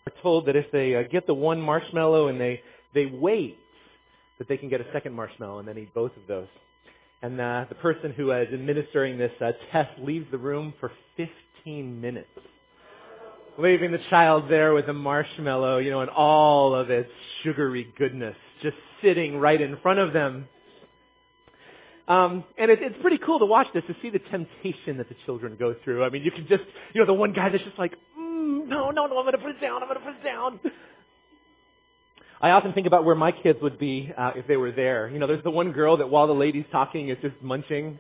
told that if they get the one marshmallow and they wait, that they can get a second marshmallow and then eat both of those. And the person who is administering this test leaves the room for 15 minutes, leaving the child there with a marshmallow, and all of its sugary goodness just sitting right in front of them. And it's pretty cool to watch this, to see the temptation that the children go through. I mean, you can just, the one guy that's just like, no, I'm going to put it down. I often think about where my kids would be if they were there. There's the one girl that while the lady's talking is just munching.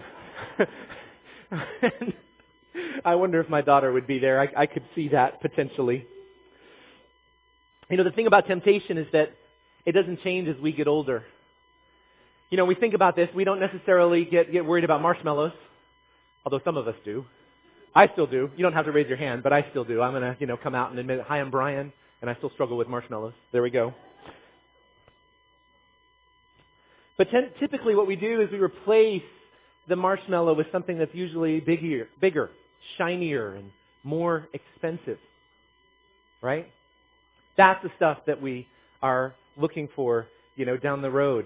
And I wonder if my daughter would be there. I could see that potentially. The thing about temptation is that it doesn't change as we get older. We think about this. We don't necessarily get worried about marshmallows, although some of us do. I still do. You don't have to raise your hand, but I still do. I'm going to come out and admit it. Hi, I'm Brian, and I still struggle with marshmallows. There we go. But typically what we do is we replace the marshmallow with something that's usually bigger, shinier, and more expensive. Right? That's the stuff that we are looking for, down the road.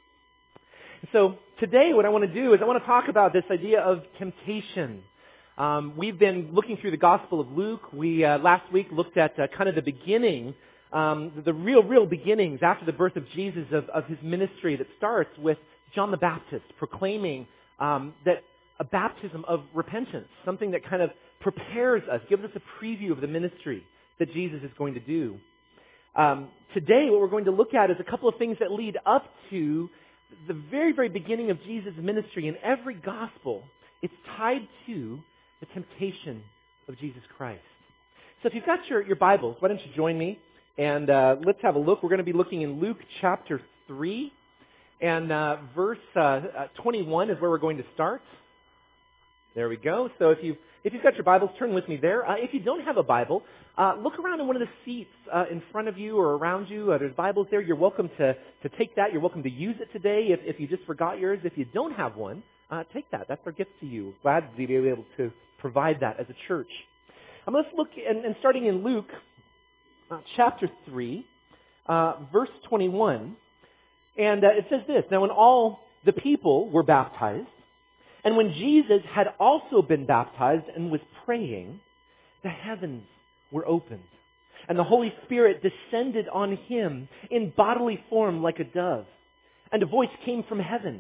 So today what I want to do is I want to talk about this idea of temptation. We've been looking through the Gospel of Luke. We last week looked at kind of the beginning, the real beginnings after the birth of Jesus of his ministry that starts with John the Baptist proclaiming that a baptism of repentance, something that kind of prepares us, gives us a preview of the ministry that Jesus is going to do. Today what we're going to look at is a couple of things that lead up to the very, very beginning of Jesus' ministry. In every gospel, it's tied to the temptation of Jesus Christ. So if you've got your Bibles, why don't you join me and let's have a look. We're going to be looking in Luke chapter 3, and verse 21 is where we're going to start. There we go. So if you've got your Bibles, turn with me there. If you don't have a Bible, look around in one of the seats in front of you or around you. There's Bibles there. You're welcome to take that. You're welcome to use it today if you just forgot yours. If you don't have one, take that. That's our gift to you. Glad to be able to provide that as a church. Let's look, and starting in Luke chapter 3, verse 21. And it says this: Now when all the people were baptized, and when Jesus had also been baptized and was praying, the heavens were opened, and the Holy Spirit descended on him in bodily form like a dove. And a voice came from heaven: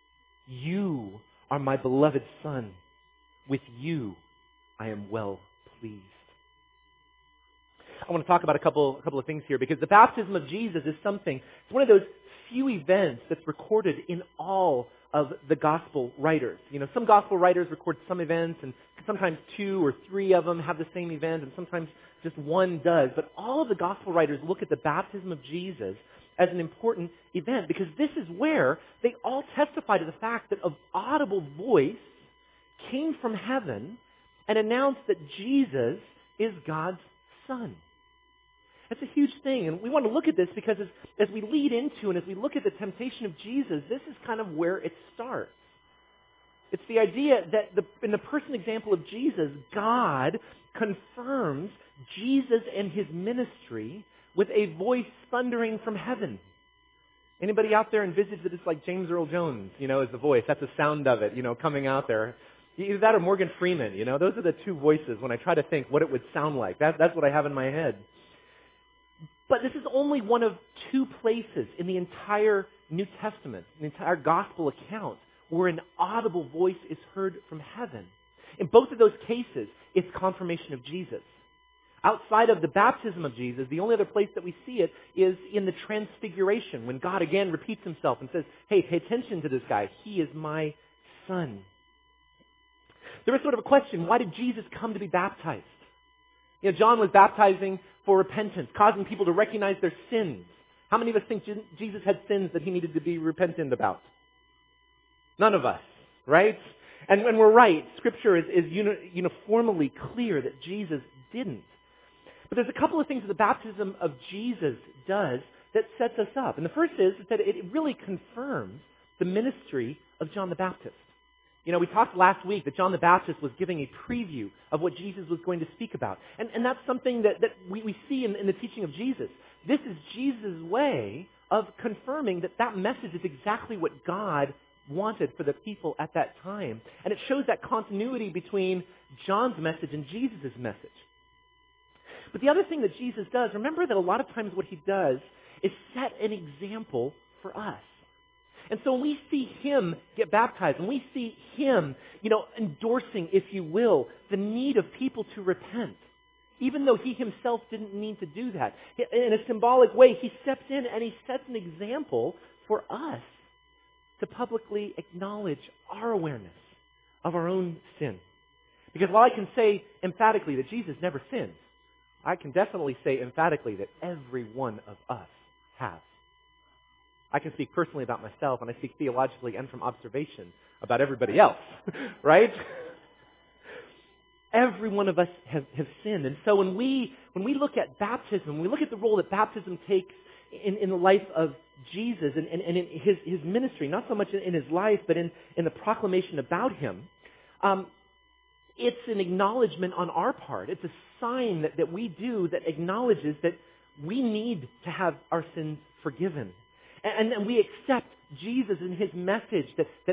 You are my beloved Son. With you I am well pleased. I want to talk about a couple of things here, because the baptism of Jesus is something, it's one of those few events that's recorded in all of the gospel writers. Some gospel writers record some events, and sometimes 2 or 3 of them have the same event, and sometimes just one does. But all of the gospel writers look at the baptism of Jesus as an important event, because this is where they all testify to the fact that an audible voice came from heaven and announced that Jesus is God's Son. That's a huge thing, and we want to look at this because as we lead into and as we look at the temptation of Jesus, this is kind of where it starts. It's the idea that in the person example of Jesus, God confirms Jesus and his ministry with a voice thundering from heaven. Anybody out there envisage that it's like James Earl Jones, as the voice? That's the sound of it, coming out there. Either that or Morgan Freeman, Those are the two voices when I try to think what it would sound like. That's what I have in my head. But this is only one of 2 places in the entire New Testament, the entire gospel account, where an audible voice is heard from heaven. In both of those cases, it's confirmation of Jesus. Outside of the baptism of Jesus, the only other place that we see it is in the transfiguration, when God again repeats himself and says, hey, pay attention to this guy. He is my Son. There was sort of a question, why did Jesus come to be baptized? John was baptizing for repentance, causing people to recognize their sins. How many of us think Jesus had sins that he needed to be repentant about? None of us, right? And when we're right, Scripture is uniformly clear that Jesus didn't. But there's a couple of things that the baptism of Jesus does that sets us up. And the first is that it really confirms the ministry of John the Baptist. We talked last week that John the Baptist was giving a preview of what Jesus was going to speak about. And that's something that we see in the teaching of Jesus. This is Jesus' way of confirming that message is exactly what God wanted for the people at that time. And it shows that continuity between John's message and Jesus' message. But the other thing that Jesus does, remember that a lot of times what he does is set an example for us. And so when we see him get baptized, and we see him, endorsing, if you will, the need of people to repent, even though he himself didn't need to do that, in a symbolic way, he steps in and he sets an example for us to publicly acknowledge our awareness of our own sin. Because while I can say emphatically that Jesus never sinned, I can definitely say emphatically that every one of us has. I can speak personally about myself, and I speak theologically and from observation about everybody else, right? Every one of us have sinned. And so when we look at baptism, when we look at the role that baptism takes in the life of Jesus and in his ministry, not so much in his life, but in the proclamation about him, it's an acknowledgement on our part. It's a sign that we do that acknowledges that we need to have our sins forgiven. And we accept Jesus and his message that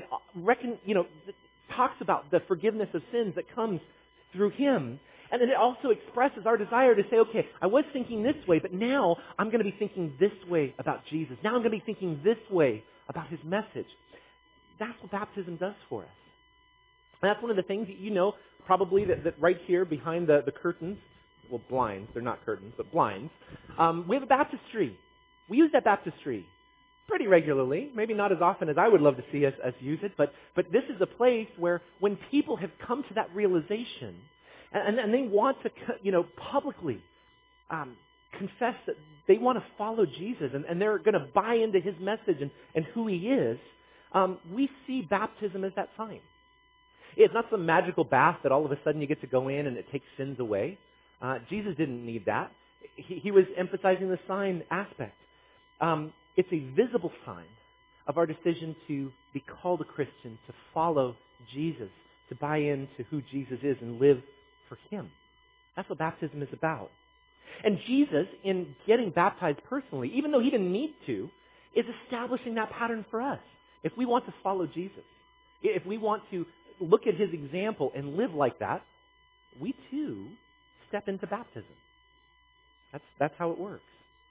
talks about the forgiveness of sins that comes through him. And then it also expresses our desire to say, okay, I was thinking this way, but now I'm going to be thinking this way about Jesus. Now I'm going to be thinking this way about his message. That's what baptism does for us. And that's one of the things that probably that right here behind the curtains, well, blinds, they're not curtains, but blinds, we have a baptistry. We use that baptistry pretty regularly, maybe not as often as I would love to see us use it, but this is a place where when people have come to that realization and they want to, publicly confess that they want to follow Jesus and they're going to buy into his message and who he is, we see baptism as that sign. It's not some magical bath that all of a sudden you get to go in and it takes sins away. Jesus didn't need that. He was emphasizing the sign aspect. It's a visible sign of our decision to be called a Christian, to follow Jesus, to buy into who Jesus is and live for him. That's what baptism is about. And Jesus, in getting baptized personally, even though he didn't need to, is establishing that pattern for us. If we want to follow Jesus, if we want to look at his example and live like that, we too step into baptism. That's how it works.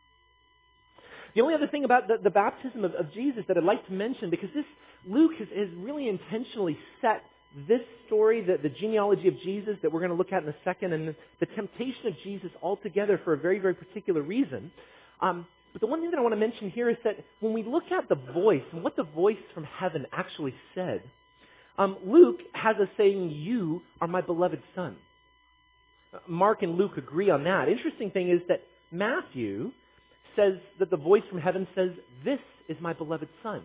The only other thing about the baptism of Jesus that I'd like to mention, because Luke has really intentionally set this story, the genealogy of Jesus that we're going to look at in a second, and the temptation of Jesus altogether for a very, very particular reason. But the one thing that I want to mention here is that when we look at the voice and what the voice from heaven actually said, Luke has us saying, "You are my beloved son." Mark and Luke agree on that. Interesting thing is that Matthew says that the voice from heaven says, "This is my beloved son."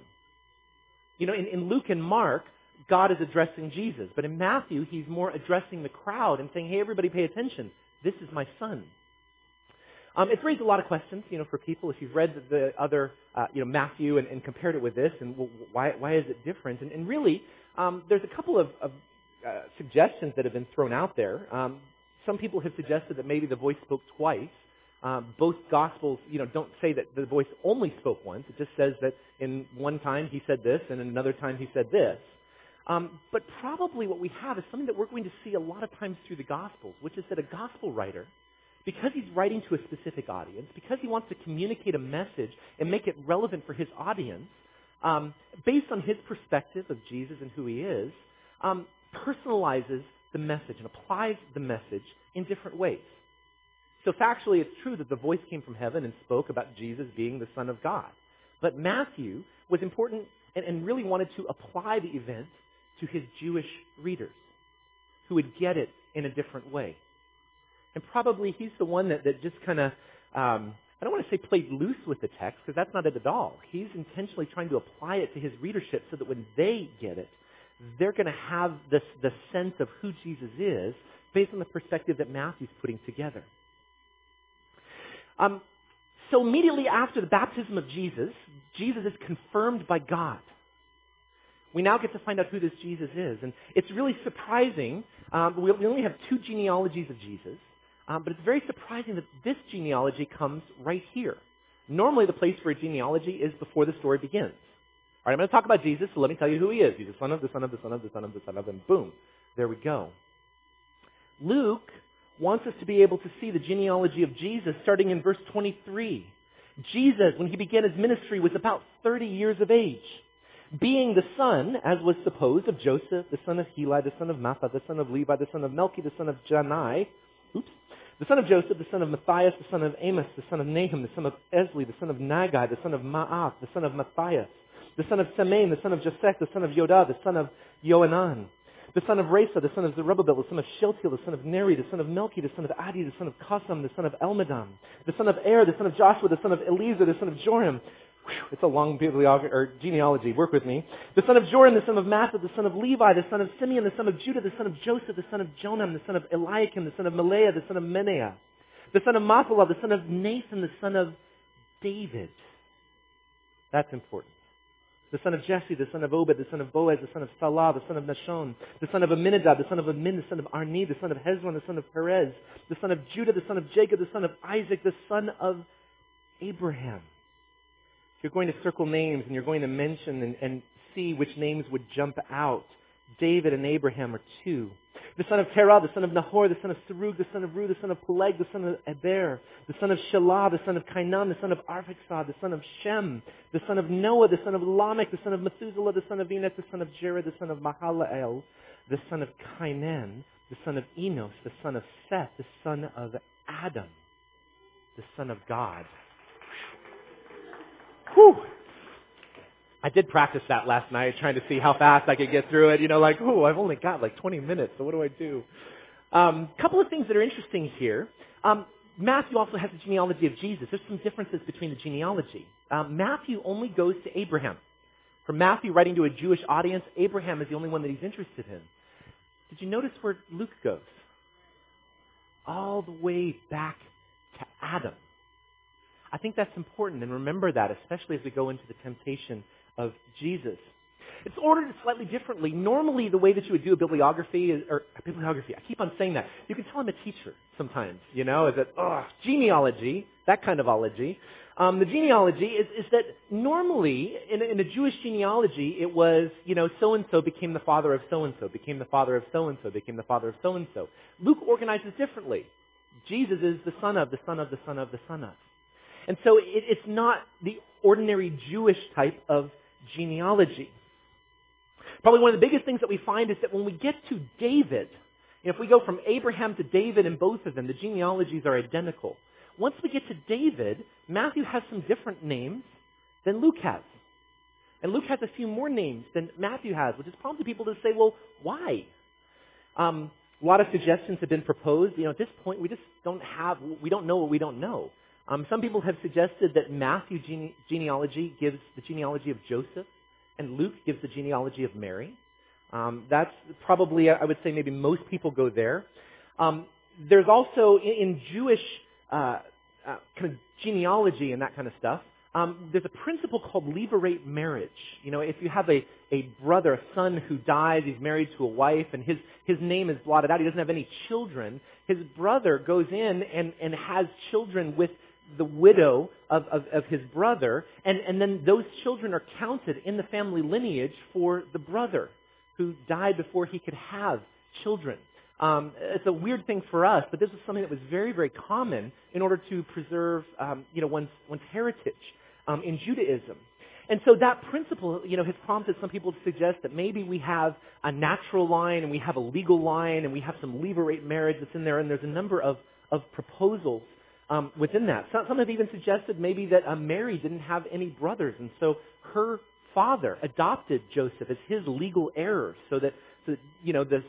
In Luke and Mark, God is addressing Jesus. But in Matthew, he's more addressing the crowd and saying, "Hey, everybody pay attention. This is my son." It's raised a lot of questions, for people. If you've read the other, Matthew and compared it with this, and why is it different? And really, there's a couple of suggestions that have been thrown out there. Some people have suggested that maybe the voice spoke twice. Both Gospels, don't say that the voice only spoke once. It just says that in one time he said this, and in another time he said this. But probably what we have is something that we're going to see a lot of times through the Gospels, which is that a Gospel writer, because he's writing to a specific audience, because he wants to communicate a message and make it relevant for his audience, based on his perspective of Jesus and who he is, personalizes the message and applies the message in different ways. So factually, it's true that the voice came from heaven and spoke about Jesus being the Son of God. But Matthew was important and really wanted to apply the event to his Jewish readers who would get it in a different way. And probably he's the one that just kind of, I don't want to say played loose with the text, because that's not it at all. He's intentionally trying to apply it to his readership so that when they get it, they're going to have the sense of who Jesus is based on the perspective that Matthew's putting together. So immediately after the baptism of Jesus, Jesus is confirmed by God. we now get to find out who this Jesus is. And it's really surprising. We only have 2 genealogies of Jesus, but it's very surprising that this genealogy comes right here. Normally the place for a genealogy is before the story begins. All right, I'm going to talk about Jesus, so let me tell you who he is. He's the son of the son of the son of the son of the son of, and boom, there we go. Luke wants us to be able to see the genealogy of Jesus starting in verse 23. Jesus, when he began his ministry, was about 30 years of age, being the son, as was supposed, of Joseph, the son of Heli, the son of Mattha, the son of Levi, the son of Melchi, the son of Janai, the son of Joseph, the son of Matthias, the son of Amos, the son of Nahum, the son of Esli, the son of Nagai, the son of Ma'ath, the son of Matthias, the son of Semein, the son of Josech, the son of Yodah, the son of Johanan, the son of Resa, the son of Zerubbabel, the son of Shealtiel, the son of Neri, the son of Melchi, the son of Adi, the son of Kasam, the son of Elmadam, the son of Er, the son of Joshua, the son of Eliezer, the son of Joram. It's a long genealogy. Work with me. The son of Joram, the son of Mattha, the son of Levi, the son of Simeon, the son of Judah, the son of Joseph, the son of Jonam, the son of Eliakim, the son of Melea, the son of Menea, the son of Mathalah, the son of Nathan, the son of David. That's important. The son of Jesse, the son of Obed, the son of Boaz, the son of Salah, the son of Nashon, the son of Aminadab, the son of Amin, the son of Arni, the son of Hezron, the son of Perez, the son of Judah, the son of Jacob, the son of Isaac, the son of Abraham. You're going to circle names and you're going to mention and see which names would jump out. David and Abraham are 2. The son of Terah, the son of Nahor, the son of Serug, the son of Ru, the son of Peleg, the son of Eber, the son of Shelah, the son of Cainan, the son of Arphaxad, the son of Shem, the son of Noah, the son of Lamech, the son of Methuselah, the son of Enoch, the son of Jared, the son of Mahalalel, the son of Cainan, the son of Enos, the son of Seth, the son of Adam, the son of God. Whew. I did practice that last night, trying to see how fast I could get through it. I've only got like 20 minutes, so what do I do? Couple of things that are interesting here. Matthew also has the genealogy of Jesus. There's some differences between the genealogy. Matthew only goes to Abraham. For Matthew writing to a Jewish audience, Abraham is the only one that he's interested in. Did you notice where Luke goes? All the way back to Adam. I think that's important, and remember that, especially as we go into the temptation of Jesus. It's ordered slightly differently. Normally, the way that you would do a bibliography, I keep on saying that. You can tell I'm a teacher sometimes, is that, genealogy, that kind of ology. The genealogy is that normally, in a Jewish genealogy, it was, so-and-so became the father of so-and-so, became the father of so-and-so, became the father of so-and-so. Luke organizes differently. Jesus is the son of, the son of, the son of, the son of. And so it's not the ordinary Jewish type of genealogy. Probably one of the biggest things that we find is that when we get to David, if we go from Abraham to David in both of them, the genealogies are identical. Once we get to David, Matthew has some different names than Luke has. And Luke has a few more names than Matthew has, which has prompted people to say, well, why? A lot of suggestions have been proposed. At this point, we don't know what we don't know. Some people have suggested that Matthew's genealogy gives the genealogy of Joseph, and Luke gives the genealogy of Mary. That's probably, I would say, maybe most people go there. There's also, in Jewish kind of genealogy and that kind of stuff, there's a principle called levirate marriage. If you have a brother, a son who dies, he's married to a wife, and his name is blotted out, he doesn't have any children, his brother goes in and has children with the widow of his brother, and then those children are counted in the family lineage for the brother who died before he could have children. It's a weird thing for us, but this was something that was very, very common in order to preserve, one's heritage in Judaism. And so that principle, has prompted some people to suggest that maybe we have a natural line and we have a legal line and we have some levirate marriage that's in there, and there's a number of proposals within that. Some have even suggested maybe that Mary didn't have any brothers, and so her father adopted Joseph as his legal heir, so that the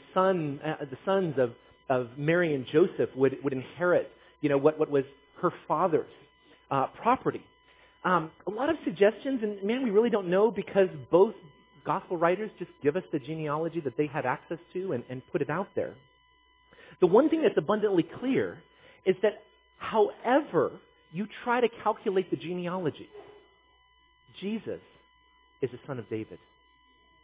sons of Mary and Joseph would inherit what was her father's property. A lot of suggestions, and man, we really don't know, because both gospel writers just give us the genealogy that they had access to and put it out there. The one thing that's abundantly clear is that however you try to calculate the genealogy, Jesus is the son of David.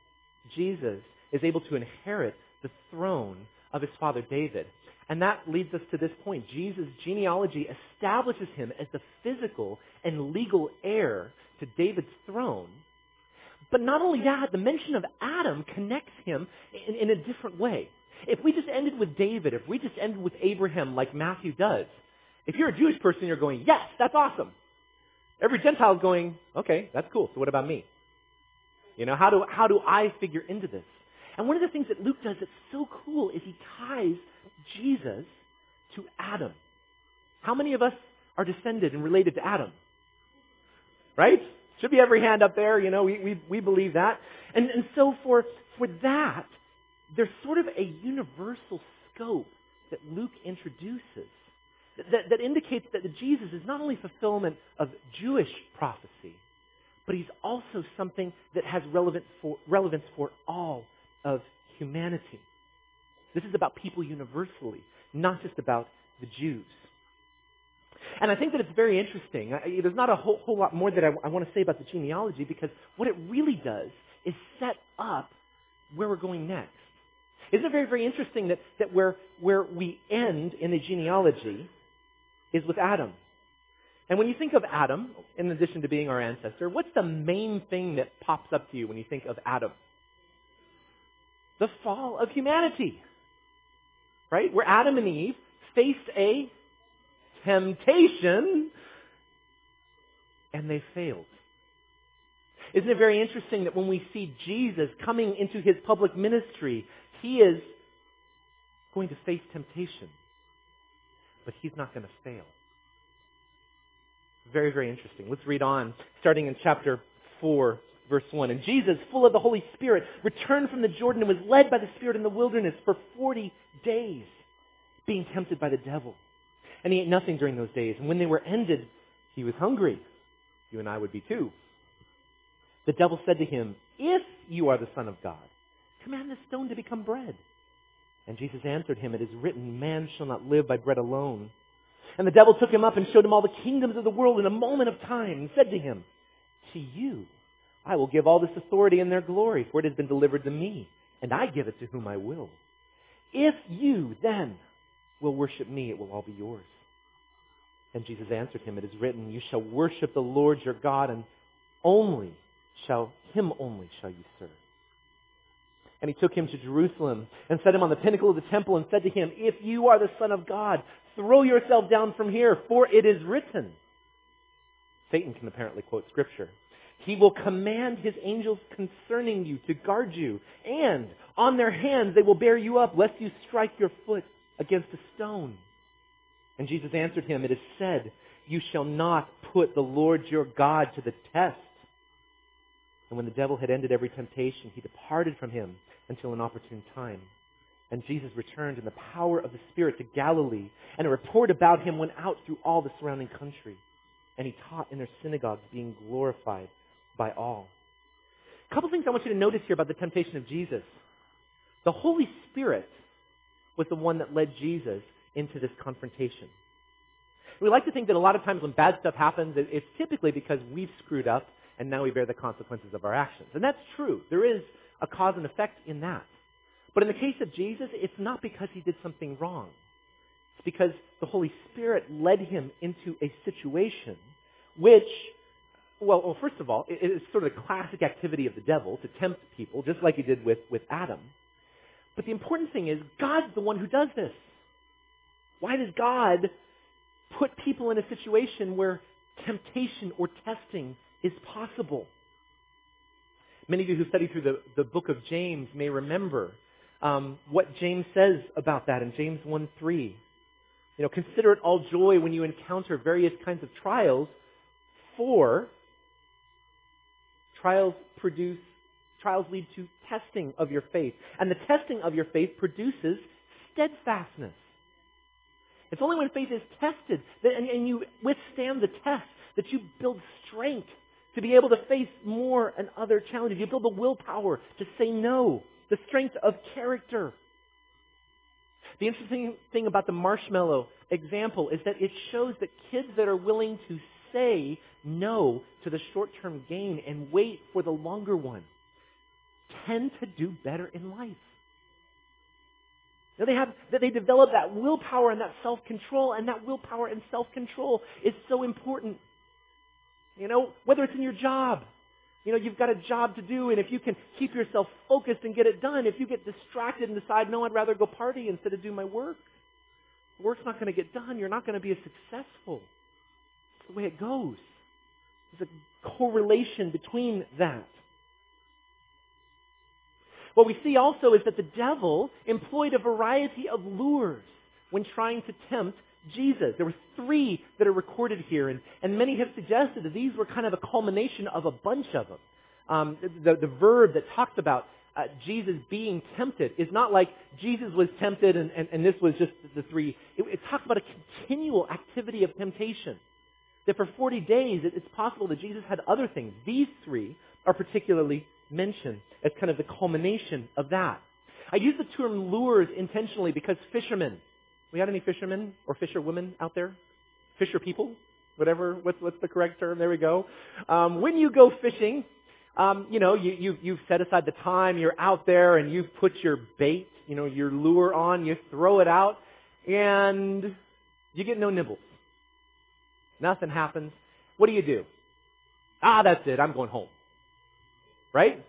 Jesus is able to inherit the throne of his father David. And that leads us to this point. Jesus' genealogy establishes him as the physical and legal heir to David's throne. But not only that, the mention of Adam connects him in a different way. If we just ended with David, if we just ended with Abraham like Matthew does, if you're a Jewish person, you're going, yes, that's awesome. Every Gentile is going, okay, that's cool. So what about me? You know, how do I figure into this? And one of the things that Luke does that's so cool is he ties Jesus to Adam. How many of us are descended and related to Adam? Right? Should be every hand up there. You know, we believe that. And so for that, there's sort of a universal scope that Luke introduces that indicates that Jesus is not only fulfillment of Jewish prophecy, but he's also something that has relevance for all of humanity. This is about people universally, not just about the Jews. And I think that it's very interesting. There's not a whole lot more that I want to say about the genealogy, because what it really does is set up where we're going next. Isn't it very, very interesting that where we end in the genealogy is with Adam? And when you think of Adam, in addition to being our ancestor, what's the main thing that pops up to you when you think of Adam? The fall of humanity. Right? Where Adam and Eve faced a temptation and they failed. Isn't it very interesting that when we see Jesus coming into his public ministry, he is going to face temptation, but he's not going to fail. Very, very interesting. Let's read on, starting in chapter 4, verse 1. And Jesus, full of the Holy Spirit, returned from the Jordan and was led by the Spirit in the wilderness for 40 days, being tempted by the devil. And he ate nothing during those days. And when they were ended, he was hungry. You and I would be too. The devil said to him, if you are the Son of God, command this stone to become bread. And Jesus answered him, it is written, man shall not live by bread alone. And the devil took him up and showed him all the kingdoms of the world in a moment of time, and said to him, to you I will give all this authority and their glory, for it has been delivered to me, and I give it to whom I will. If you then will worship me, it will all be yours. And Jesus answered him, it is written, you shall worship the Lord your God, and him only shall you serve. And he took him to Jerusalem and set him on the pinnacle of the temple and said to him, if you are the Son of God, throw yourself down from here, for it is written. Satan can apparently quote Scripture. He will command his angels concerning you to guard you, and on their hands they will bear you up, lest you strike your foot against a stone. And Jesus answered him, it is said, you shall not put the Lord your God to the test. And when the devil had ended every temptation, he departed from him until an opportune time. And Jesus returned in the power of the Spirit to Galilee, and a report about him went out through all the surrounding country. And he taught in their synagogues, being glorified by all. A couple things I want you to notice here about the temptation of Jesus. The Holy Spirit was the one that led Jesus into this confrontation. We like to think that a lot of times when bad stuff happens, it's typically because we've screwed up and now we bear the consequences of our actions. And that's true. There is a cause and effect in that. But in the case of Jesus, it's not because he did something wrong. It's because the Holy Spirit led him into a situation which, well, first of all, it is sort of the classic activity of the devil to tempt people, just like he did with Adam. But the important thing is, God's the one who does this. Why does God put people in a situation where temptation or testing is possible? Many of you who study through the book of James may remember what James says about that in James 1:3. You know, consider it all joy when you encounter various kinds of trials, for trials lead to testing of your faith. And the testing of your faith produces steadfastness. It's only when faith is tested and you withstand the test that you build strength to be able to face more and other challenges. You build the willpower to say no, the strength of character. The interesting thing about the marshmallow example is that it shows that kids that are willing to say no to the short-term gain and wait for the longer one tend to do better in life. They develop that willpower and that self-control, and that willpower and self-control is so important. Whether it's in your job, you've got a job to do, and if you can keep yourself focused and get it done, if you get distracted and decide, no, I'd rather go party instead of do my work, the work's not going to get done. You're not going to be as successful. It's the way it goes. There's a correlation between that. What we see also is that the devil employed a variety of lures when trying to tempt Jesus. There were 3 that are recorded here, and many have suggested that these were kind of a culmination of a bunch of them. The verb that talks about Jesus being tempted is not like Jesus was tempted and this was just the 3. It talks about a continual activity of temptation. That for 40 days it's possible that Jesus had other things. These 3 are particularly mentioned as kind of the culmination of that. I use the term lures intentionally because fishermen, we got any fishermen or fisherwomen out there? Fisher people? Whatever, what's the correct term? There we go. When you go fishing, you've set aside the time, you're out there and you've put your bait, your lure on, you throw it out, and you get no nibbles. Nothing happens. What do? That's it, I'm going home. Right?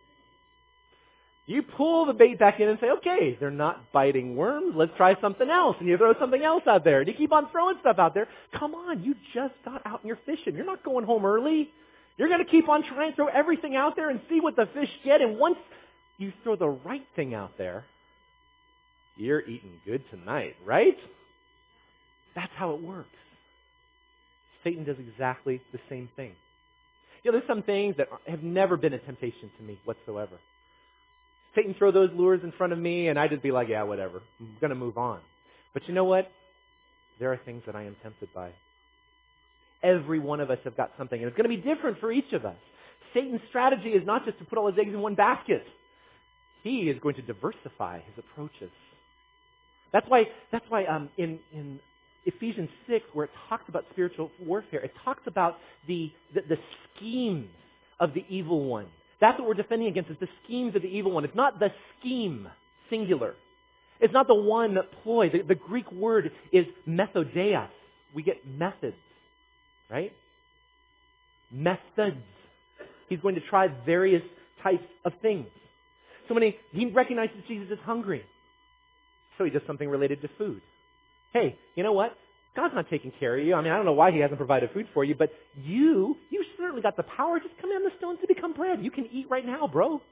You pull the bait back in and say, okay, they're not biting worms, let's try something else. And you throw something else out there. And you keep on throwing stuff out there. Come on, you just got out and you're fishing. You're not going home early. You're going to keep on trying to throw everything out there and see what the fish get. And once you throw the right thing out there, you're eating good tonight, right? That's how it works. Satan does exactly the same thing. There's some things that have never been a temptation to me whatsoever. Satan throw those lures in front of me, and I just be like, yeah, whatever. I'm going to move on. But you know what? There are things that I am tempted by. Every one of us have got something, and it's going to be different for each of us. Satan's strategy is not just to put all his eggs in one basket. He is going to diversify his approaches. That's why in Ephesians 6, where it talks about spiritual warfare, it talks about the schemes of the evil one. That's what we're defending against, is the schemes of the evil one. It's not the scheme, singular. It's not the one ploy. The Greek word is methodeia. We get methods, right? Methods. He's going to try various types of things. So when he recognizes Jesus is hungry, so he does something related to food. Hey, you know what? God's not taking care of you. I don't know why he hasn't provided food for you, but you certainly got the power. Just command the stones to become bread. You can eat right now, bro.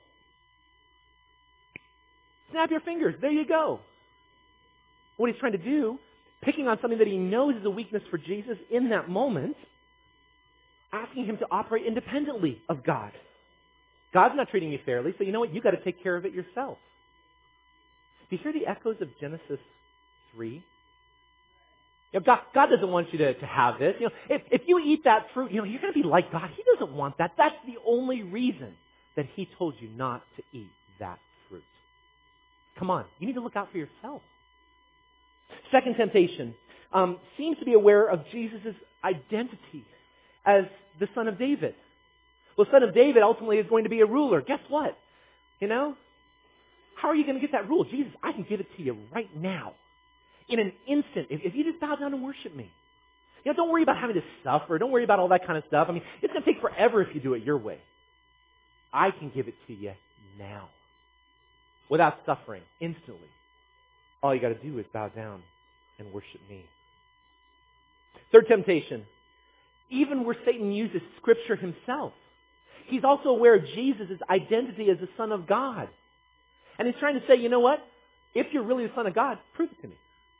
Snap your fingers. There you go. What he's trying to do, picking on something that he knows is a weakness for Jesus in that moment, asking him to operate independently of God. God's not treating you fairly, so you know what? You've got to take care of it yourself. Do you hear the echoes of Genesis 3? God doesn't want you to have this. If you eat that fruit, you're going to be like God. He doesn't want that. That's the only reason that he told you not to eat that fruit. Come on. You need to look out for yourself. Second temptation seems to be aware of Jesus' identity as the son of David. Well, son of David ultimately is going to be a ruler. Guess what? How are you going to get that rule? Jesus, I can give it to you right now. In an instant, if you just bow down and worship me. Don't worry about having to suffer. Don't worry about all that kind of stuff. It's going to take forever if you do it your way. I can give it to you now. Without suffering, instantly. All you got to do is bow down and worship me. Third temptation. Even where Satan uses Scripture himself, he's also aware of Jesus' identity as the Son of God. And he's trying to say, you know what? If you're really the Son of God, prove it to me.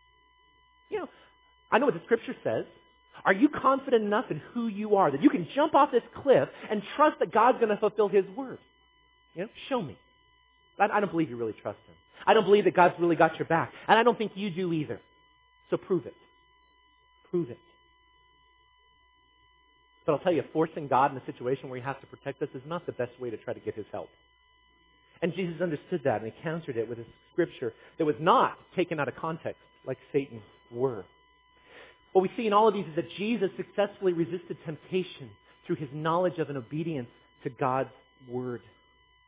I know what the Scripture says. Are you confident enough in who you are that you can jump off this cliff and trust that God's going to fulfill His word? Show me. I don't believe you really trust Him. I don't believe that God's really got your back. And I don't think you do either. So prove it. Prove it. But I'll tell you, forcing God in a situation where He has to protect us is not the best way to try to get His help. And Jesus understood that, and He countered it with a Scripture that was not taken out of context like Satan's were. What we see in all of these is that Jesus successfully resisted temptation through His knowledge of and obedience to God's word.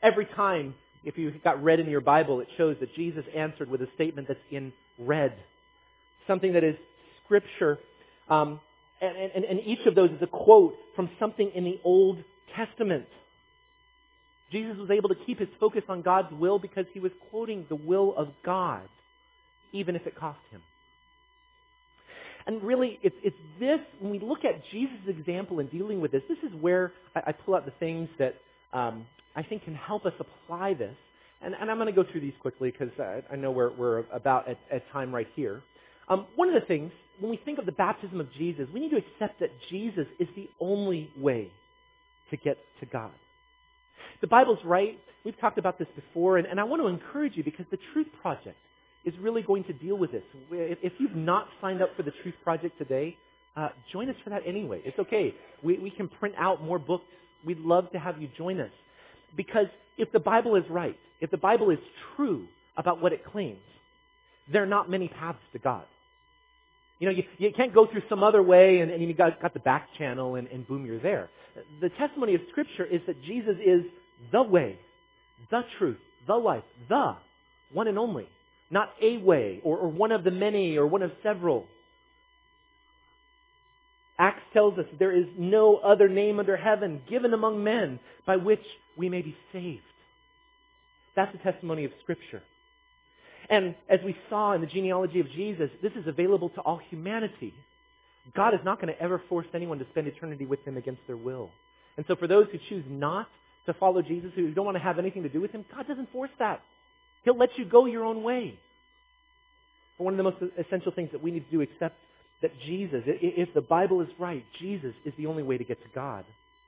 Every time, if you got red in your Bible, it shows that Jesus answered with a statement that's in red. Something that is Scripture. And each of those is a quote from something in the Old Testament. Jesus was able to keep his focus on God's will because he was quoting the will of God, even if it cost him. And really, it's this, when we look at Jesus' example in dealing with this is where I pull out the things that I think can help us apply this. And I'm going to go through these quickly because I know we're about at time right here. One of the things, when we think of the baptism of Jesus, we need to accept that Jesus is the only way to get to God. The Bible's right. We've talked about this before, and I want to encourage you because the Truth Project is really going to deal with this. If you've not signed up for the Truth Project today, join us for that anyway. It's okay. We can print out more books. We'd love to have you join us. Because if the Bible is right, if the Bible is true about what it claims, there are not many paths to God. You know, you can't go through some other way and you got the back channel and boom, you're there. The testimony of Scripture is that Jesus is the way, the truth, the life, the one and only. Not a way, or one of the many, or one of several. Acts tells us there is no other name under heaven given among men by which we may be saved. That's the testimony of Scripture. And as we saw in the genealogy of Jesus, this is available to all humanity. God is not going to ever force anyone to spend eternity with him against their will. And so for those who choose not to follow Jesus, who don't want to have anything to do with him, God doesn't force that. He'll let you go your own way. But one of the most essential things that we need to do is accept that Jesus, if the Bible is right, Jesus is the only way to get to God.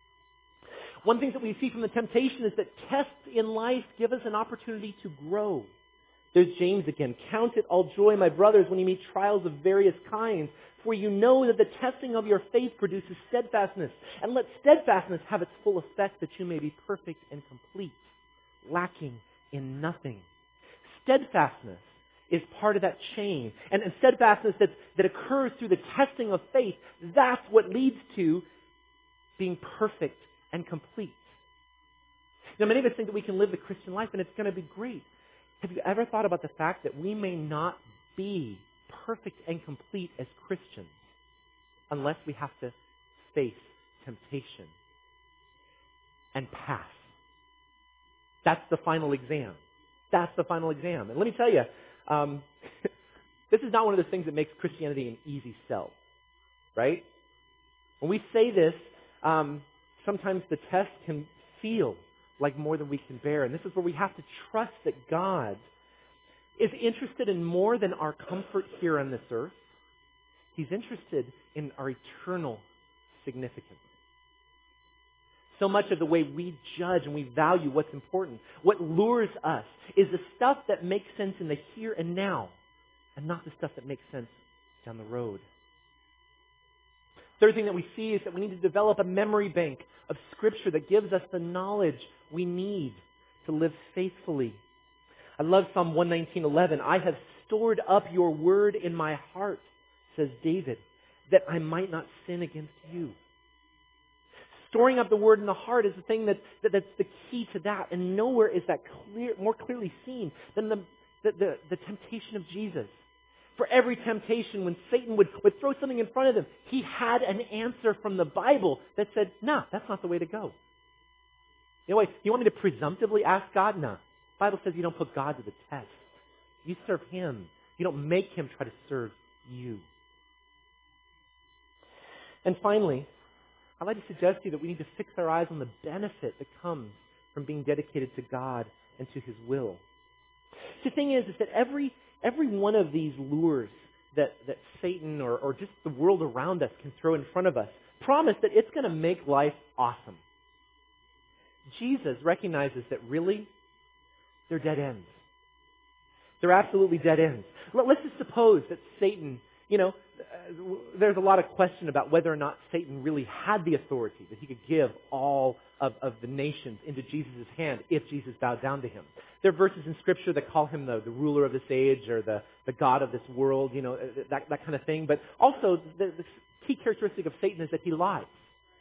One thing that we see from the temptation is that tests in life give us an opportunity to grow. There's James again. Count it all joy, my brothers, when you meet trials of various kinds, for you know that the testing of your faith produces steadfastness. And let steadfastness have its full effect, that you may be perfect and complete, lacking in nothing. Steadfastness is part of that chain. And steadfastness that occurs through the testing of faith, that's what leads to being perfect and complete. Now, many of us think that we can live the Christian life and it's going to be great. Have you ever thought about the fact that we may not be perfect and complete as Christians unless we have to face temptation and pass? That's the final exam. That's the final exam. And let me tell you, this is not one of those things that makes Christianity an easy sell, right? When we say this, sometimes the test can feel like more than we can bear. And this is where we have to trust that God is interested in more than our comfort here on this earth. He's interested in our eternal significance. So much of the way we judge and we value what's important, what lures us, is the stuff that makes sense in the here and now, and not the stuff that makes sense down the road. Third thing that we see is that we need to develop a memory bank of Scripture that gives us the knowledge we need to live faithfully. I love Psalm 119:11. I have stored up your word in my heart, says David, that I might not sin against you. Storing up the word in the heart is the thing that's the key to that, and nowhere is that more clearly seen than the temptation of Jesus. For every temptation, when Satan would throw something in front of him, he had an answer from the Bible that said, no, that's not the way to go. You know what? You want me to presumptively ask God? No. The Bible says you don't put God to the test. You serve him. You don't make him try to serve you. And finally, I'd like to suggest to you that we need to fix our eyes on the benefit that comes from being dedicated to God and to his will. The thing is that every one of these lures that Satan or just the world around us can throw in front of us promise that it's going to make life awesome. Jesus recognizes that really, they're dead ends. They're absolutely dead ends. Let's just suppose that Satan, there's a lot of question about whether or not Satan really had the authority that he could give all of the nations into Jesus' hand if Jesus bowed down to him. There are verses in Scripture that call him the ruler of this age or the God of this world, that kind of thing. But also, the key characteristic of Satan is that he lies.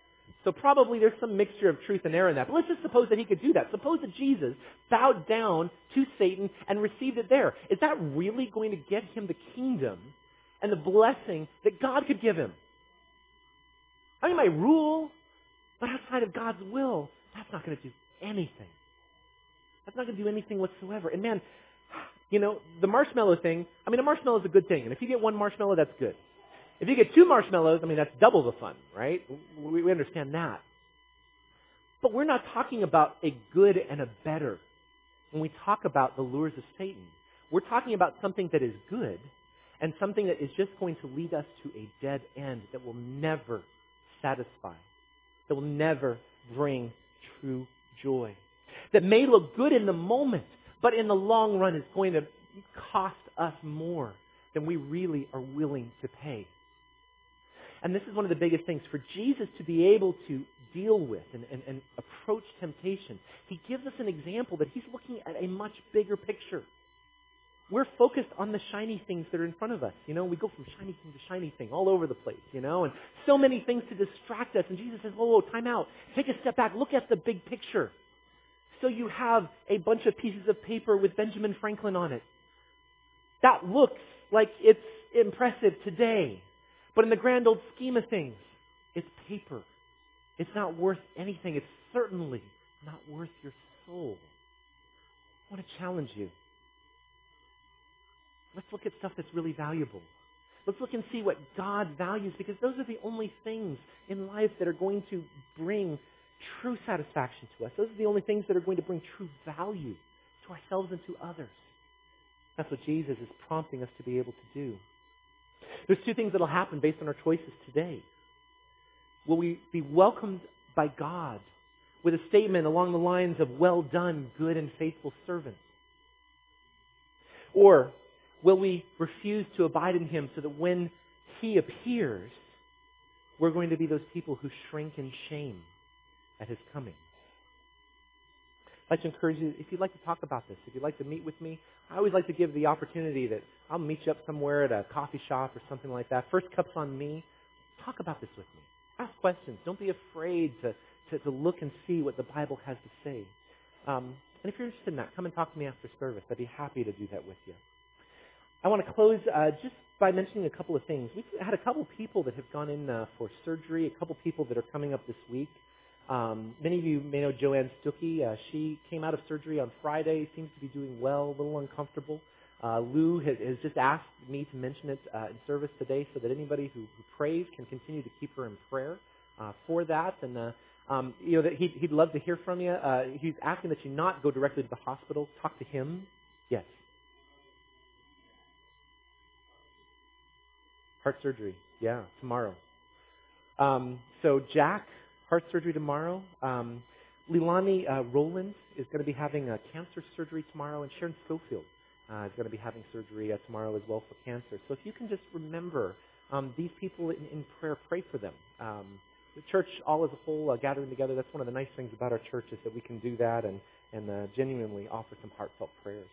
So probably there's some mixture of truth and error in that. But let's just suppose that he could do that. Suppose that Jesus bowed down to Satan and received it there. Is that really going to get him the kingdom and the blessing that God could give him? I mean, my rule, but outside of God's will, that's not going to do anything. That's not going to do anything whatsoever. And man, the marshmallow thing, I mean, a marshmallow is a good thing. And if you get one marshmallow, that's good. If you get 2 marshmallows, I mean, that's double the fun, right? We understand that. But we're not talking about a good and a better when we talk about the lures of Satan. We're talking about something that is good and something that is just going to lead us to a dead end that will never satisfy, that will never bring true joy. That may look good in the moment, but in the long run is going to cost us more than we really are willing to pay. And this is one of the biggest things. For Jesus to be able to deal with and approach temptation, he gives us an example that he's looking at a much bigger picture. We're focused on the shiny things that are in front of us. We go from shiny thing to shiny thing all over the place, and so many things to distract us. And Jesus says, whoa, time out. Take a step back. Look at the big picture. So you have a bunch of pieces of paper with Benjamin Franklin on it. That looks like it's impressive today. But in the grand old scheme of things, it's paper. It's not worth anything. It's certainly not worth your soul. I want to challenge you. Let's look at stuff that's really valuable. Let's look and see what God values, because those are the only things in life that are going to bring true satisfaction to us. Those are the only things that are going to bring true value to ourselves and to others. That's what Jesus is prompting us to be able to do. There's 2 things that will happen based on our choices today. Will we be welcomed by God with a statement along the lines of, well done, good and faithful servant? Or will we refuse to abide in him so that when he appears, we're going to be those people who shrink in shame at his coming? I'd like to encourage you, if you'd like to talk about this, if you'd like to meet with me, I always like to give the opportunity that I'll meet you up somewhere at a coffee shop or something like that. First cup's on me. Talk about this with me. Ask questions. Don't be afraid to look and see what the Bible has to say. And if you're interested in that, come and talk to me after service. I'd be happy to do that with you. I want to close just by mentioning a couple of things. We've had a couple people that have gone in for surgery, a couple people that are coming up this week. Many of you may know Joanne Stuckey. She came out of surgery on Friday, seems to be doing well, a little uncomfortable. Lou has just asked me to mention it in service today so that anybody who prays can continue to keep her in prayer for that. And that he'd love to hear from you. He's asking that you not go directly to the hospital. Talk to him. Yes. Heart surgery. Yeah, tomorrow. So Jack, heart surgery tomorrow. Leilani Rowland is going to be having cancer surgery tomorrow, and Sharon Schofield is going to be having surgery tomorrow as well for cancer. So if you can just remember these people in prayer, pray for them. The church all as a whole gathering together, that's one of the nice things about our church is that we can do that and genuinely offer some heartfelt prayers.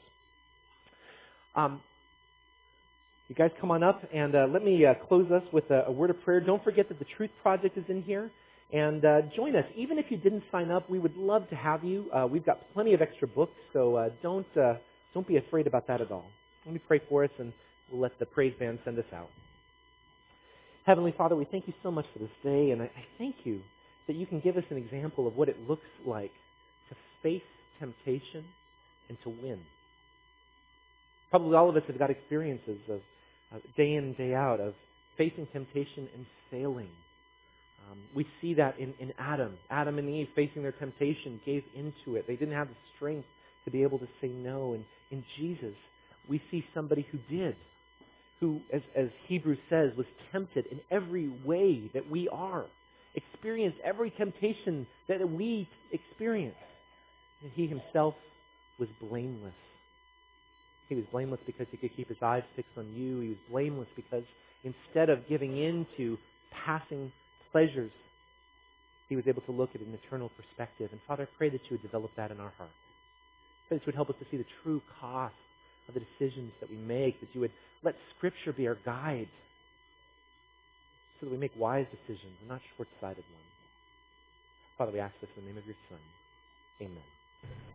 You guys come on up and let me close us with a word of prayer. Don't forget that the Truth Project is in here. And join us. Even if you didn't sign up, we would love to have you. We've got plenty of extra books, so don't be afraid about that at all. Let me pray for us, and we'll let the praise band send us out. Heavenly Father, we thank you so much for this day, and I thank you that you can give us an example of what it looks like to face temptation and to win. Probably all of us have got experiences of day in and day out of facing temptation and failing. We see that in Adam. Adam and Eve facing their temptation gave into it. They didn't have the strength to be able to say no. And in Jesus, we see somebody who did, who, as Hebrews says, was tempted in every way that we are, experienced every temptation that we experience. And he himself was blameless. He was blameless because he could keep his eyes fixed on you. He was blameless because instead of giving in to passing pleasures, he was able to look at an eternal perspective. And Father, I pray that you would develop that in our hearts. I pray that you would help us to see the true cost of the decisions that we make, that you would let Scripture be our guide so that we make wise decisions and not short-sighted ones. Father, we ask this in the name of your Son. Amen.